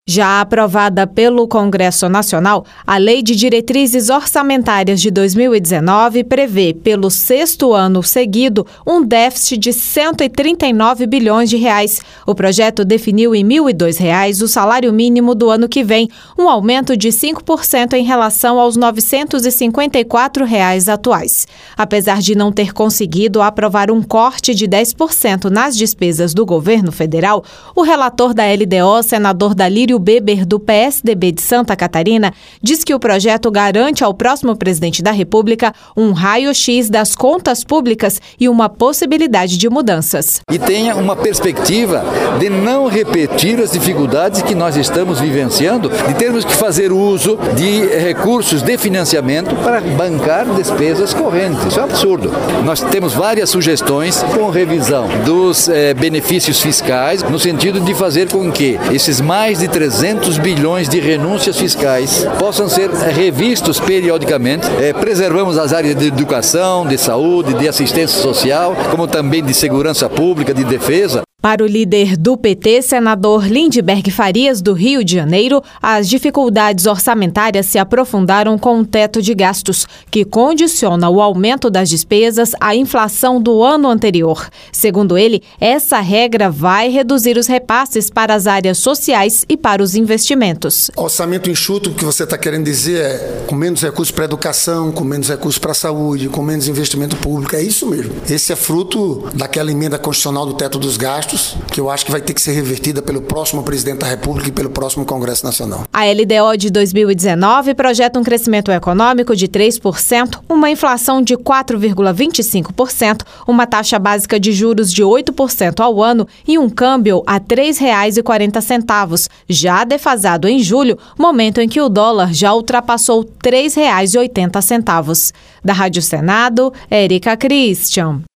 Já aprovada pelo Congresso Nacional, a Lei de Diretrizes Orçamentárias de 2019 prevê, pelo sexto ano seguido, um déficit de R$ 139 bilhões. O projeto definiu em R$ 1.002 o salário mínimo do ano que vem, um aumento de 5% em relação aos R$ 954 atuais. Apesar de não ter conseguido aprovar um corte de 10% nas despesas do governo federal, o relator da LDO, senador Dalírio Beber, do PSDB de Santa Catarina, diz que o projeto garante ao próximo presidente da República um raio-x das contas públicas e uma possibilidade de mudanças. E tenha uma perspectiva de não repetir as dificuldades que nós estamos vivenciando, de termos que fazer uso de recursos de financiamento para bancar despesas correntes. Isso é um absurdo. Nós temos várias sugestões com revisão dos benefícios fiscais, no sentido de fazer com que esses mais de 300 bilhões de renúncias fiscais possam ser revistos periodicamente. Preservamos as áreas de educação, de saúde, de assistência social, como também de segurança pública, de defesa. Para o líder do PT, senador Lindbergh Farias, do Rio de Janeiro, as dificuldades orçamentárias se aprofundaram com o teto de gastos, que condiciona o aumento das despesas à inflação do ano anterior. Segundo ele, essa regra vai reduzir os repasses para as áreas sociais e para os investimentos. Orçamento enxuto, o que você está querendo dizer é com menos recursos para a educação, com menos recursos para a saúde, com menos investimento público. É isso mesmo. Esse é fruto daquela emenda constitucional do teto dos gastos, que eu acho que vai ter que ser revertida pelo próximo presidente da República e pelo próximo Congresso Nacional. A LDO de 2019 projeta um crescimento econômico de 3%, uma inflação de 4,25%, uma taxa básica de juros de 8% ao ano e um câmbio a R$ 3,40, já defasado em julho, momento em que o dólar já ultrapassou R$ 3,80. Da Rádio Senado, Érica Christian.